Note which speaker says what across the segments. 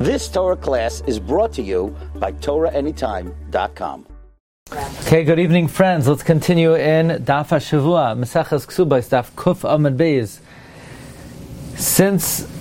Speaker 1: This Torah class is brought to you by TorahAnytime.com.
Speaker 2: Okay, good evening, friends. Let's continue in Daf HaShavua, Maseches Ksubos, Daf Kuf Amud Beis. Since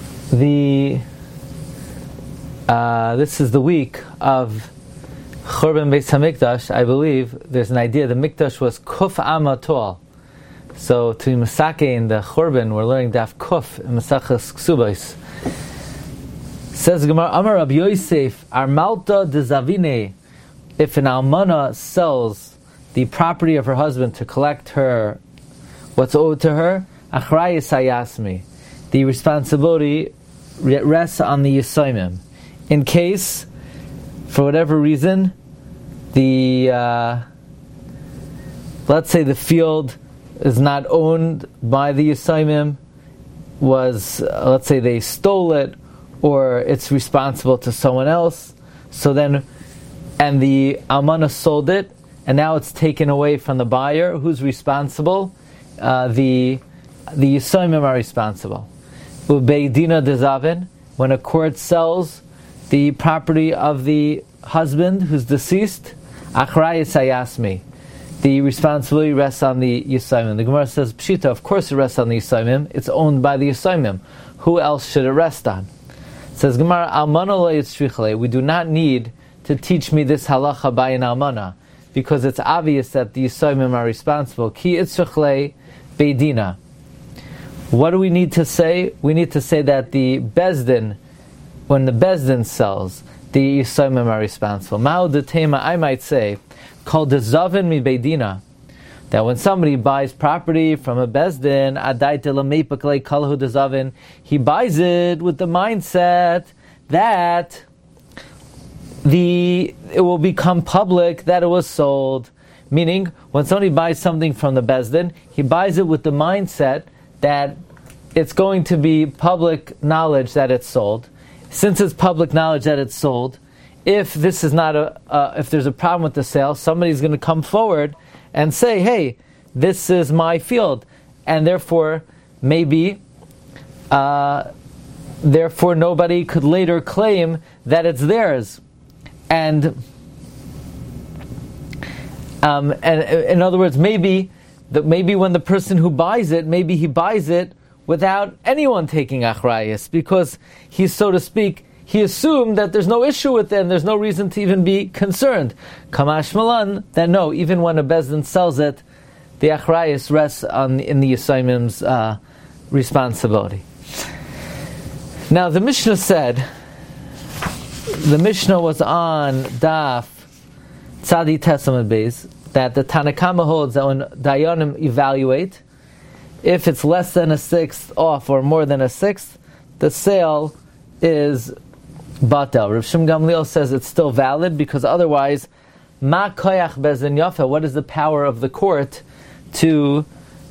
Speaker 2: this is the week of Churban Beis Hamikdash, I believe there's an idea the Mikdash was Kuf Amma tall. So to Masake in the Churban, we're learning Daf Kuf in Maseches Ksubos. Says Gemara, Amar Rabbi Yosef, Armalta de Zavine. If an almana sells the property of her husband to collect her what's owed to her, achrayis hayasmi, the responsibility rests on the yisoimim. In case, for whatever reason, let's say the field is not owned by the yisoimim, let's say they stole it, or it's responsible to someone else, and the almana sold it, and now it's taken away from the buyer. Who's responsible? The Yisomim are responsible. Ubeidina dezavin, when a court sells the property of the husband who's deceased, achrayis hayasmi, the responsibility rests on the Yisomim. The Gemara says, Pshita, of course it rests on the Yisomim. It's owned by the Yisomim. Who else should it rest on? It says Gemara, almana lo yitzrichle. We do not need to teach me this halacha by an almana, because it's obvious that the Yisomim are responsible. Ki itzrichle beidina. What do we need to say? We need to say that the Bezdin, when the Bezdin sells, the Yisomim are responsible. Ma'u detema, I might say, called the Zavin mi beidina, that when somebody buys property from a Bezdin, he buys it with the mindset that it will become public that it was sold. Meaning, when somebody buys something from the Bezdin, he buys it with the mindset that it's going to be public knowledge that it's sold. Since it's public knowledge that it's sold, if this is not if there's a problem with the sale, somebody's going to come forward and say, hey, this is my field, and therefore maybe nobody could later claim that it's theirs. And in other words, maybe when the person who buys it, maybe he buys it without anyone taking achrayus, because he's, so to speak, he assumed that there's no issue with it and there's no reason to even be concerned. Kamash Malan, then no, even when a bezdin sells it, the achrayus rests in the Yisomim's responsibility. Now the Mishnah said, the Mishnah was on Daf Tzadi Tesamad Beis, that the Tanakama holds that when Dayanim evaluate, if it's less than a sixth off or more than a sixth, the sale is batel. Rav Shimon Gamliel says it's still valid, because otherwise, ma koyach bezdin yafa, what is the power of the court to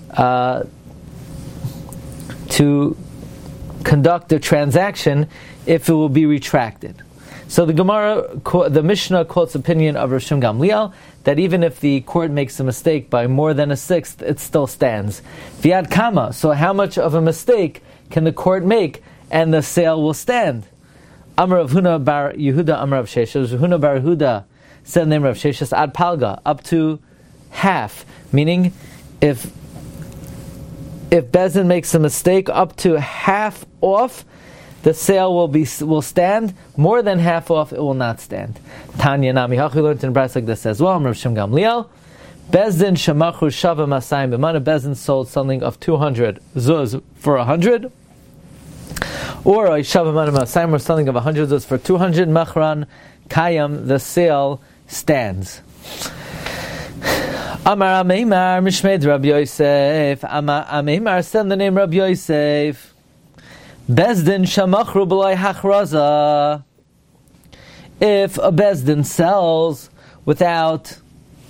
Speaker 2: conduct a transaction if it will be retracted? So the Mishnah quotes opinion of Rav Shimon Gamliel that even if the court makes a mistake by more than a sixth, it still stands. Viad kama, so how much of a mistake can the court make and the sale will stand? Amar Rav Huna bar Yehuda, Amar Rav Sheshes. Rav Huna bar Yehuda said the name of Sheshes ad palga, up to half. Meaning, if Bezdin makes a mistake up to half off, the sale will stand. More than half off, it will not stand. Tanya Nami Hachi learned in Bryce like this as well. Rav Shimon Gamliel, Bezdin shemachu shava masayim b'mana. Bezdin sold something of 200 zuz for 100, or a shava mana masayim, or something of 100 zuz for 200 machran kayam. The sale stands. Amar Ameimar Mishmed Rabbi Yosef. Amar Ameimar, send the name Rabbi Yosef. Bezdin shamachru b'lai hachraza. If a Bezdin sells without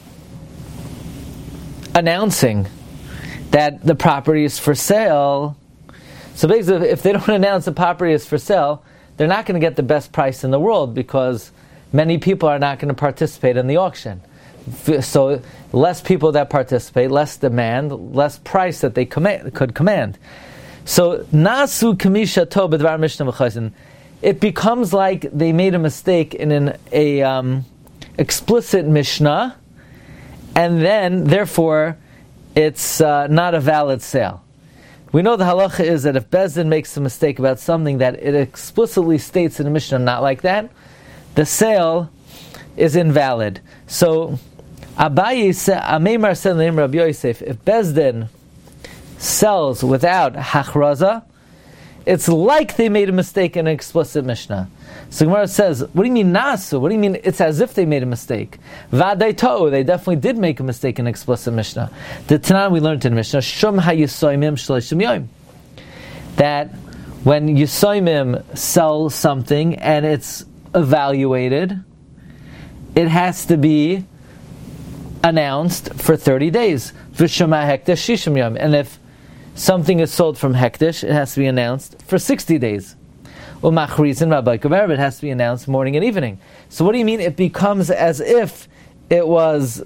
Speaker 2: announcing that the property is for sale, so basically if they don't announce the property is for sale, they're not going to get the best price in the world, because many people are not going to participate in the auction. So less people that participate, less demand, less price that they could command. So nasu kamisha to b'dvar mishnah v'chazin. it becomes like they made a mistake in an explicit Mishnah, and then, therefore, it's not a valid sale. We know the halacha is that if Beis Din makes a mistake about something that it explicitly states in the Mishnah not like that, the sale is invalid. So, Abaye said, Ameimar said to Rabbi Yosef, if Beis Din sells without hachraza, it's like they made a mistake in an explicit Mishnah. So Gemara says, what do you mean nasu? What do you mean it's as if they made a mistake? Vaday to'u, they definitely did make a mistake in an explicit Mishnah. The Tanan we learned in Mishnah, shum hayisoimim shleishim yoim, that when yisoimim sell something and it's evaluated, it has to be announced for 30 days. V'shema hekdesh shishim yom, and if something is sold from hekdesh, it has to be announced for 60 days. Umachrizin rabbi kaver, it has to be announced morning and evening. So what do you mean? It becomes as if it was,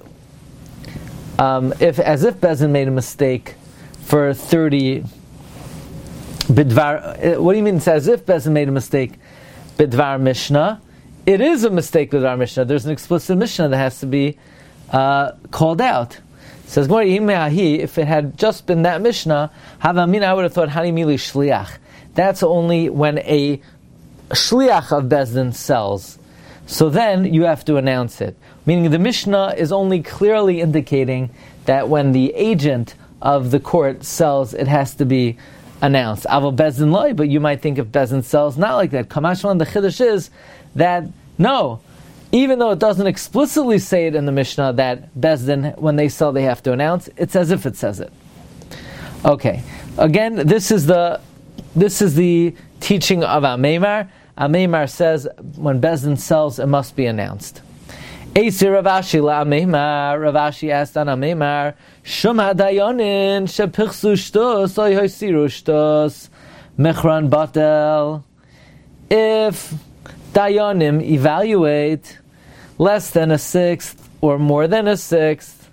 Speaker 2: as if Beis Din made a mistake for 30 bidvar. What do you mean? It's as if Beis Din made a mistake bidvar Mishnah. It is a mistake bidvar Mishnah. There's an explicit Mishnah that has to be called out. It says, if it had just been that Mishnah, I would have thought, Hanimili Shliach. That's only when a Shliach of Beis Din sells. So then you have to announce it. Meaning the Mishnah is only clearly indicating that when the agent of the court sells, it has to be announced. Aval Beis Din loy, but you might think if Beis Din sells, not like that. Kamashman, the Chiddush is that, no, even though it doesn't explicitly say it in the Mishnah that Beis Din, when they sell, they have to announce, it's as if it says it. Okay. Again, this is the teaching of Ameimar. Ameimar says when Beis Din sells, it must be announced. Eisi Ravashi la'Ameimar. Ravashi asked on Ameimar, Shum hadayonin shepichsu shtos oy hoisiru shtos mechran batel. If dayanim evaluate less than a sixth or more than a sixth,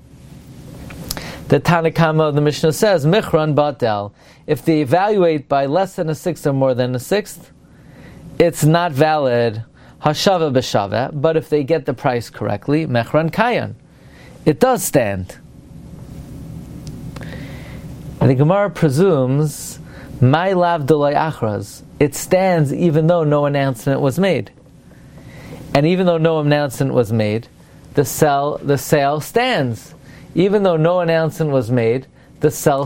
Speaker 2: the Tanakama of the Mishnah says, Michran batel. If they evaluate by less than a sixth or more than a sixth, it's not valid. Hashava b'shava. But if they get the price correctly, Mechran kayan, it does stand. And the Gemara presumes, my lav delay achraz. It stands even though no announcement was made. And even though no announcement was made, the sale stands. Even though no announcement was made, the sale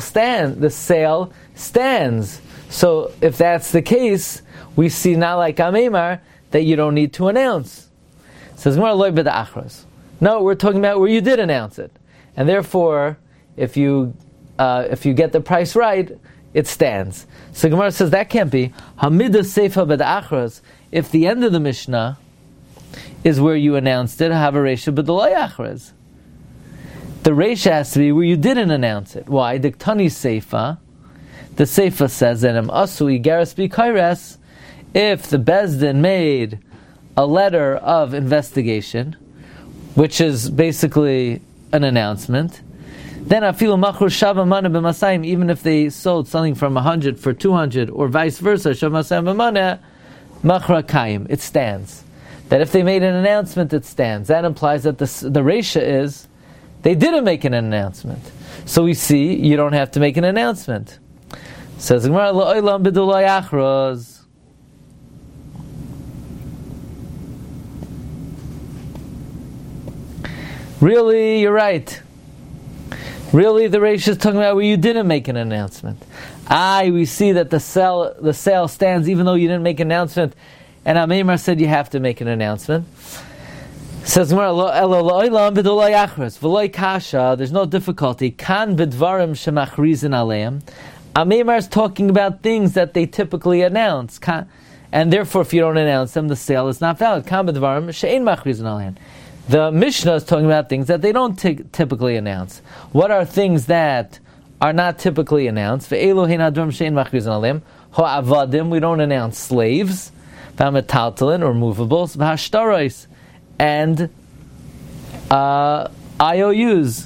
Speaker 2: stands. So if that's the case, we see not like Ameimar that you don't need to announce. It says more loy b'da achras. No, we're talking about where you did announce it, and therefore, if you get the price right, it stands. So Gemara says that can't be hamida seifa b'da achras. If the end of the Mishnah is where you announced it, have a reisha b'dolay achras. The reisha has to be where you didn't announce it. Why? Diktani seifa. The seifa says that asu igaras b'kairas. If the Beis Din made a letter of investigation, which is basically an announcement, then afilu machur shava mana b'masayim, even if they sold something from 100 for 200, or vice versa, shava masayim b'mana, machra kayim, it stands. That if they made an announcement, it stands. That implies that the reisha is, they didn't make an announcement. So we see, you don't have to make an announcement. Says Gemara, La'olam b'dulay achros. Really, you're right. Really, the reisha is talking about where you didn't make an announcement. We see that the sale stands even though you didn't make an announcement. And Ameimar said you have to make an announcement. Says there's no difficulty. Kan b'dvarim shemachrizin aleim. Ameimar is talking about things that they typically announce. And therefore, if you don't announce them, the sale is not valid. Kan b'dvarim she'ein machrizin aleim. The Mishnah is talking about things that they don't typically announce. What are things that are not typically announced? Ve'elu hein advarim she'ein machrizin aleim. Ha'avadim, we don't announce slaves. V'ametaltalin, or movables. V'hashtaros, and IOUs.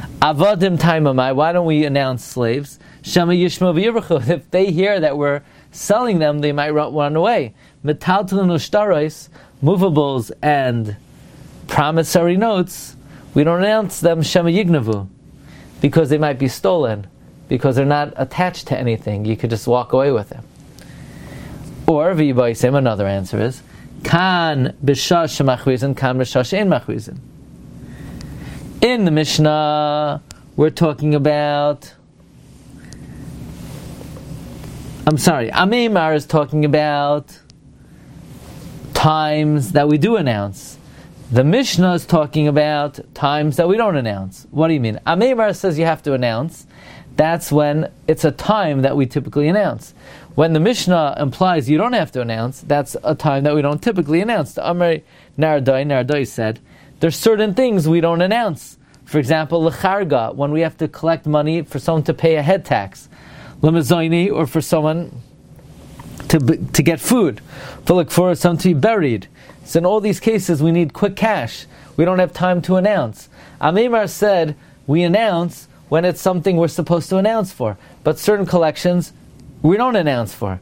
Speaker 2: Avadim taimamai, why don't we announce slaves? Shema yishma v'yirachu, if they hear that we're selling them, they might run away. Metaltalin ushtaros, movables and promissory notes, we don't announce them shema yignavu, because they might be stolen, because they're not attached to anything. You could just walk away with them. Or v'yibaysim, another answer is kan b'shash shemachrizin, kan b'shash ein machrizin. In the Mishnah, we're talking about. Amimar is talking about times that we do announce. The Mishnah is talking about times that we don't announce. What do you mean? Amimar says you have to announce. That's when it's a time that we typically announce. When the Mishnah implies you don't have to announce, that's a time that we don't typically announce. The Amr Nardai said, there's certain things we don't announce. For example, lecharga, when we have to collect money for someone to pay a head tax. Lemazoini, or for someone to get food. For someone to be buried. So in all these cases, we need quick cash. We don't have time to announce. Amimar said, we announce when it's something we're supposed to announce for. But certain collections, we don't announce for.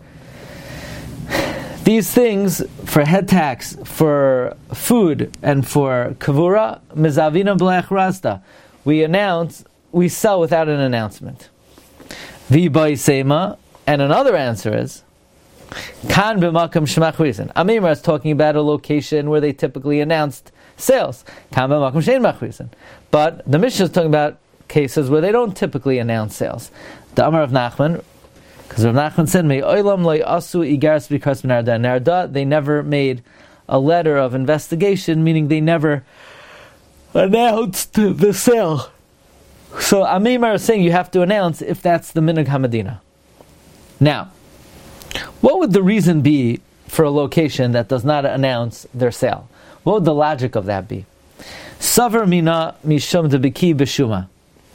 Speaker 2: These things, for head tax, for food, and for kavura, mizavina b'lech rasta, we sell without an announcement. V'baisema, and another answer is, kan b'makam shemachrizin. Amimar is talking about a location where they typically announced sales. Kan b'makam shein machrizin. But the Mishnah is talking about cases where they don't typically announce sales. The Amar of Nachman, because Rav Nachman said, "Me oilam loy asu igaras b'kras b'narda." Narda, they never made a letter of investigation, meaning they never announced the sale. So Amimar is saying you have to announce if that's the minhag hamadina. Now, what would the reason be for a location that does not announce their sale? What would the logic of that be? Savar mina mishum debiki b'shuma.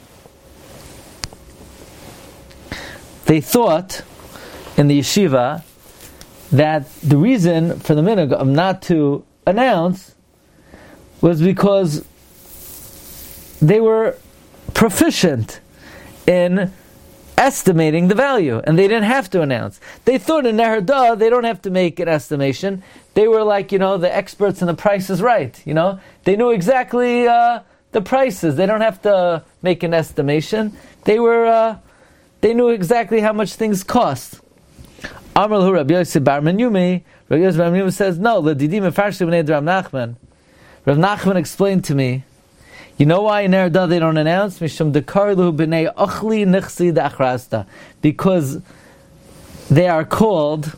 Speaker 2: They thought in the yeshiva that the reason for the minhag of not to announce was because they were proficient in estimating the value, and they didn't have to announce. They thought in Neherda they don't have to make an estimation. They were like, the experts in the Price is Right. They knew exactly the prices. They don't have to make an estimation. They knew exactly how much things cost. Amar lahu Rabbi Yosef bar Menyumi. Rabbi Yosef bar Menyumi says, no, l'didim mefarshim b'nei Rav Nachman. Rav Nachman explained to me, you know why in Erda they don't announce? Mishum dekar lahu b'nei ochli nichsi da'achrasta. Because they are called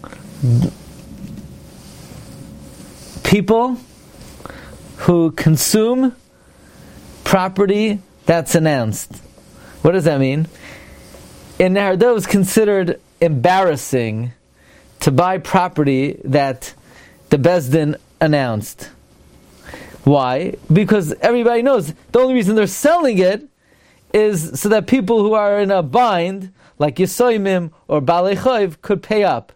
Speaker 2: people who consume property that's announced. What does that mean? In Neherda, it was considered embarrassing to buy property that the Beis Din announced. Why? Because everybody knows the only reason they're selling it is so that people who are in a bind, like Yisoimim or Balei Chayv, could pay up.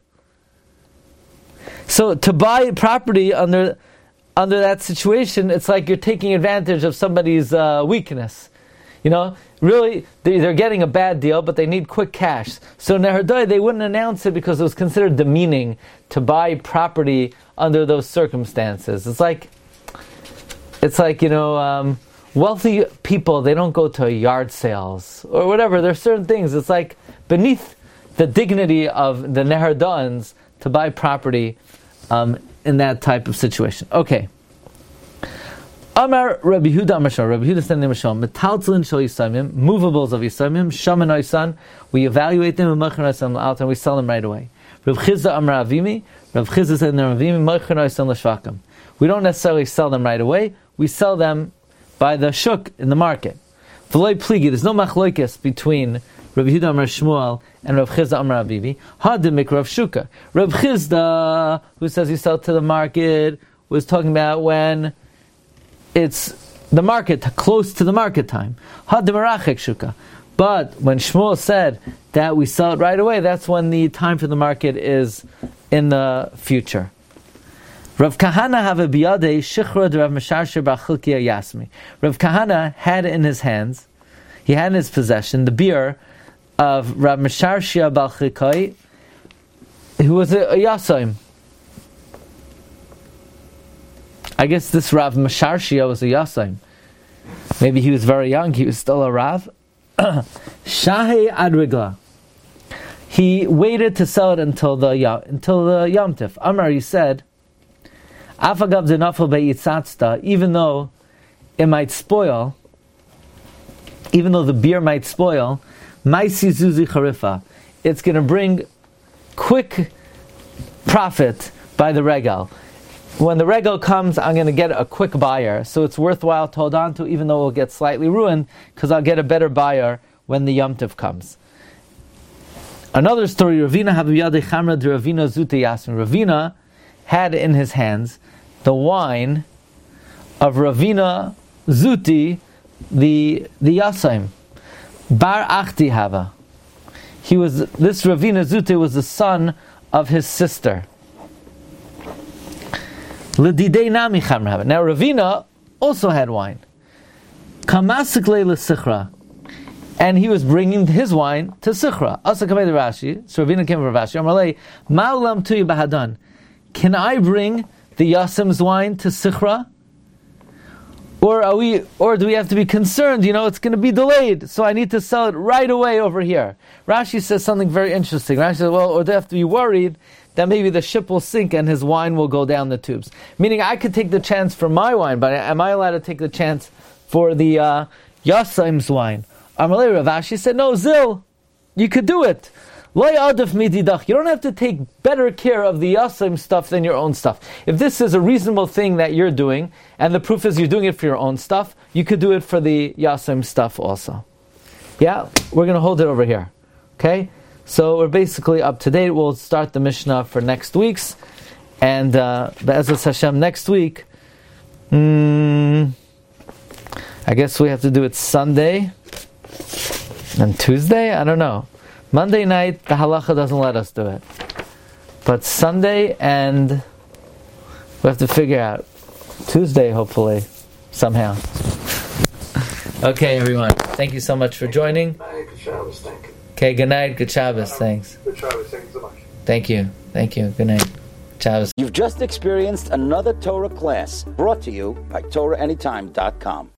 Speaker 2: So to buy property under that situation, it's like you're taking advantage of somebody's weakness. Really, they're getting a bad deal, but they need quick cash. So Neherda, they wouldn't announce it because it was considered demeaning to buy property under those circumstances. It's like wealthy people, they don't go to yard sales or whatever. There are certain things. It's like beneath the dignity of the Neherdans to buy property in that type of situation. Okay. Amar Rabbi Yehuda Amar Shal. Rabbi Yehuda said in Mishal, Metaltzlin shel Yisayimim, movables of Yisayimim, Shaman Oisan, we evaluate them, and Mechan Oisan out, and we sell them right away. Rav Chizda Amar Avimi, Rav Chizda said in Avimi, Mechan Oisan l'shvakam. We don't necessarily sell them right away, we sell them by the shuk in the market. V'loi pligi, there's no machloikis between Rabbi Yehuda Amar Shmuel and Rav Chizda Amar Avivi. Hadimik Rav Shuka. Rav Chizda, who says you sell to the market, was talking about when it's the market, close to the market time. Hadimarachek Shuka. But when Shmuel said that we sell it right away, that's when the time for the market is in the future. Rav Kahana have a biyadei shichra de Rav Mesharsher b'achilkiya yasmi. Rav Kahana had in his hands, he had in his possession, the beer of Rav Mesharsher b'achilkiya who was a Yasaim. I guess this Rav Masharshia was a Yasaim. Maybe he was very young, he was still a Rav. Shahei Adrigla. He waited to sell it until the Yom Tif. Amar, he said, Afagav denafel be'itzatzta, even though it might spoil, even though the beer might spoil, Maisi Zuzi Charifa, it's going to bring quick profit by the regal. When the regal comes, I'm going to get a quick buyer, so it's worthwhile to hold on to, even though it will get slightly ruined, because I'll get a better buyer when the Yom Tov comes. Another story, Ravina Habiyadei Chamra de Ravina Zute Yasin. Ravina had in his hands the wine of Ravina Zuti, the Yasaim. Bar Achti Hava. This Ravina Zute was the son of his sister. L'didei nami chamra hava. Now Ravina also had wine. Kamasikle l'sichra. And he was bringing his wine to Sichra. Asa kamei the Rashi. So Ravina came from Rashi. Amalei, ma'ulam tuyi bahadan. Can I bring the Yasim's wine to Sichra? Or do we have to be concerned? It's going to be delayed, so I need to sell it right away over here. Rashi says something very interesting. Rashi says, or do I have to be worried that maybe the ship will sink and his wine will go down the tubes? Meaning, I could take the chance for my wine, but am I allowed to take the chance for the Yasaim's wine? Amalei Rav Ashi said, no, Zil, you could do it. You don't have to take better care of the Yasaim stuff than your own stuff. If this is a reasonable thing that you're doing, and the proof is you're doing it for your own stuff, you could do it for the Yasaim stuff also. Yeah, we're going to hold it over here. Okay? So we're basically up to date. We'll start the Mishnah for next week's. And Be'ezras Hashem next week, I guess we have to do it Sunday and Tuesday? I don't know. Monday night, the halacha doesn't let us do it. But Sunday and we have to figure out Tuesday, hopefully, somehow. Okay, everyone. Thank you so much for joining.
Speaker 3: Good Shabbos, thank you.
Speaker 2: Okay, good night. Good Shabbos. Thanks.
Speaker 3: Good Shabbos, thank you so much.
Speaker 2: Thank you. Thank you. Good night. Shabbos.
Speaker 1: You've just experienced another Torah class brought to you by TorahAnytime.com.